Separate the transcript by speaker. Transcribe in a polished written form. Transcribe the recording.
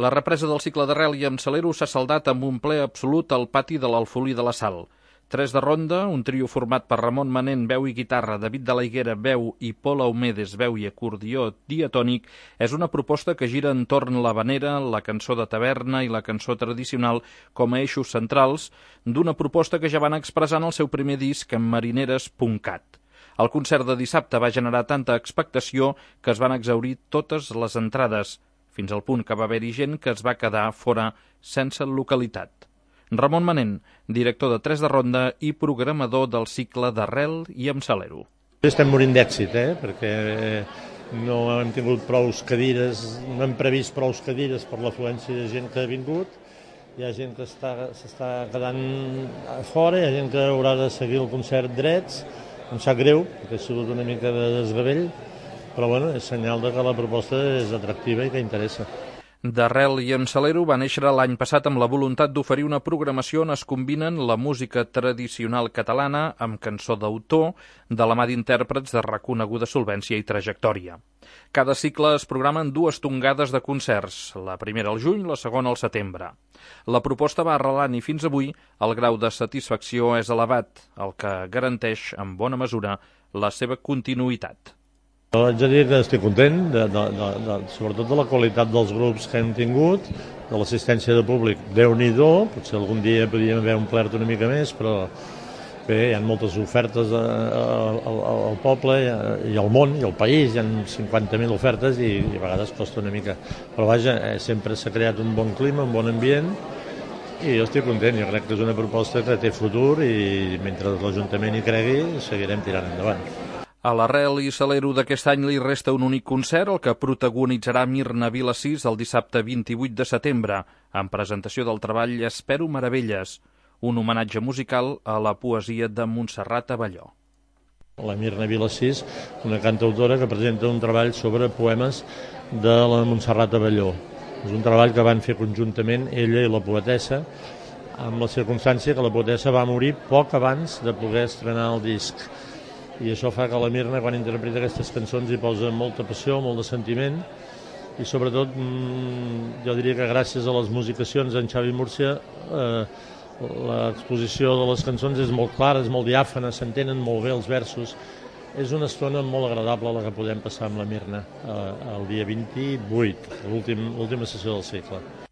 Speaker 1: La represa del cicle d'Arrel i amb Salero s'ha saldat amb un ple absolut al pati de l'Alfolí de la Sal. 3 de ronda, un trio format per Ramon Manent, veu i guitarra, David de la Higuera, veu, i Pol Aumedes, veu i acordió diatònic, és una proposta que gira entorn l'havanera, la cançó de taverna i la cançó tradicional com a eixos centrals d'una proposta que ja van expressar en el seu primer disc amb Marineres.cat. El concert de dissabte va generar tanta expectació que es van exhaurir totes les entrades, fins al punt que va haver-hi gent que es va quedar fora sense localitat. Ramon Manent, director de 3 de ronda i programador del cicle d'Arrel i amb Salero.
Speaker 2: Estem morint d'èxit, perquè no hem tingut prou cadires, no hem previst prou cadires per l'afluència de gent que ha vingut. Hi ha gent que s'està quedant fora, hi ha gent que haurà de seguir el concert drets. Em sap greu, perquè ha sigut una mica de desgavell, però bueno, és senyal de que la proposta és atractiva i que interessa.
Speaker 1: D'Arrel i amb Salero va néixer l'any passat amb la voluntat d'oferir una programació on es combinen la música tradicional catalana amb cançó d'autor de la mà d'intèrprets de reconeguda solvència i trajectòria. Cada cicle es programa en 2 tongades de concerts, la primera al juny, la segona al setembre. La proposta va arrelant i fins avui el grau de satisfacció és elevat, el que garanteix en bona mesura la seva continuïtat.
Speaker 2: Haig de dir que estic content, sobretot de la qualitat dels grups que hem tingut, de l'assistència de públic. Déu-n'hi-do, potser algun dia podríem haver omplert una mica més, però bé, hi ha moltes ofertes al poble i al món i al país, hi ha 50.000 ofertes i a vegades costa una mica. Però vaja, sempre s'ha creat un bon clima, un bon ambient, i jo estic content, jo crec que és una proposta que té futur i mentre l'Ajuntament hi cregui seguirem tirant endavant.
Speaker 1: A l'Arrel i Salero d'aquest any li resta un únic concert, el que protagonitzarà Mirna Vilassís el dissabte 28 de setembre, en presentació del treball Espero Meravelles, un homenatge musical a la poesia de Montserrat Abelló.
Speaker 2: La Mirna Vilassís, una cantautora que presenta un treball sobre poemes de la Montserrat Abelló. És un treball que van fer conjuntament ella i la poetessa, amb la circumstància que la poetessa va morir poc abans de poder estrenar el disc. I això fa que la Mirna, quan interpreta aquestes cançons, hi posa molta passió, molt de sentiment, i sobretot jo diria que gràcies a les musicacions d'en Xavi Múrcia l'exposició de les cançons és molt clara, és molt diàfana, s'entenen molt bé els versos. És una estona molt agradable la que podem passar amb la Mirna el dia 28, l'última sessió del cicle.